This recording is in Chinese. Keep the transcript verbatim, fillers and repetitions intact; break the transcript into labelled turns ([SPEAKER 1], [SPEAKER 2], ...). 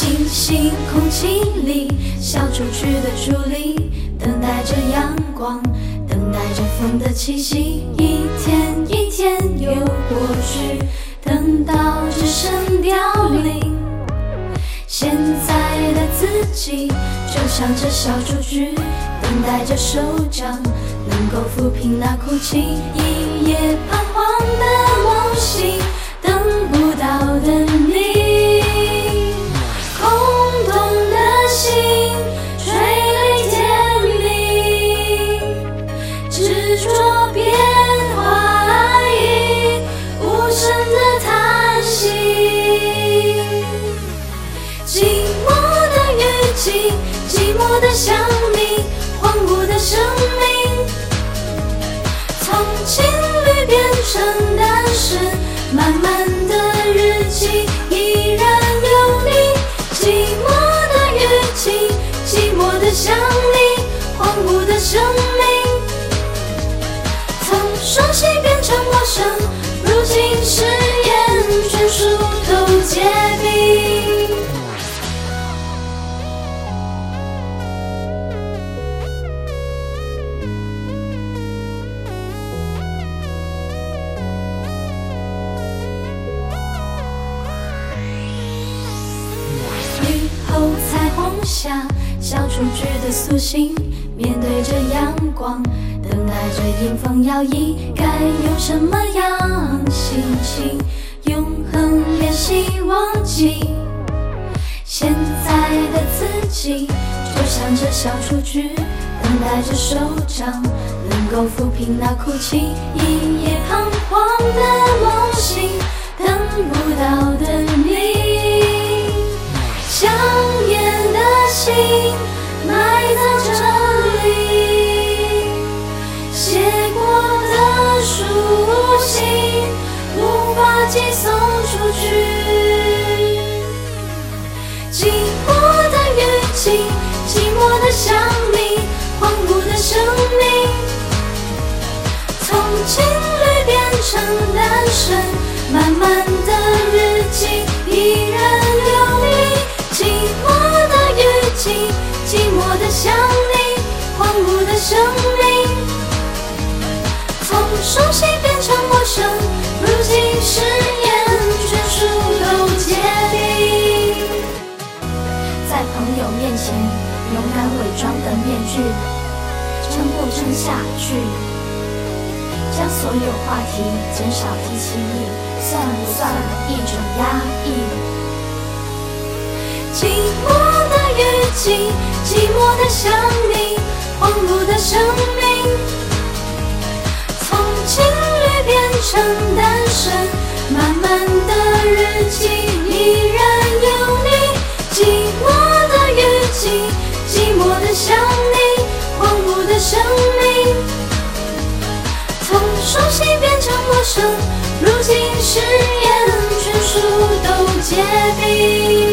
[SPEAKER 1] 清新空气里消出去的助力，等待着阳光，等待着风的气息。一天一天又过去，等到只剩凋零。现在的自己就像这小雏菊，等待着手掌能够抚平那哭泣。一夜彷徨的梦醒，等不到的你，空洞的心垂泪甜蜜，执着变化意，无声的叹息。寂寞的雨季，寂寞的想你，荒芜的生命，从情侣变成单身，漫漫的日记依然有你。寂寞的雨季，寂寞的想你，荒芜的生命，从熟悉变成陌生，如今誓言全数都结冰。雨后彩虹下，小雏菊的苏醒，面对着阳光，等待着迎风摇曳。该用什么样心情，永恒练习忘记？现在的自己就像这小雏菊，等待着手掌能够抚平那哭泣。一夜彷徨的梦醒，等不到的你，想念的心埋葬这里，写过的书信无法寄送出去。寂寞的雨季，寂寞的想你，荒芜的生命，从情侣变成单身，漫漫的日记依然有你。寂寞的雨季，寂寞的想你，荒芜的生命，从熟悉变成陌生，如今誓言全数都结冰。在朋友面前勇敢伪装的面具，撑不撑下去？将所有话题减少提起你，算不算一种压抑？寂寞的雨季，寂寞的想你，荒芜的生命，从情侣变成单身，漫漫的日记依然有你。寂寞的雨季，寂寞的想你，荒芜的生命，从熟悉变成陌生，如今誓言全数都结冰。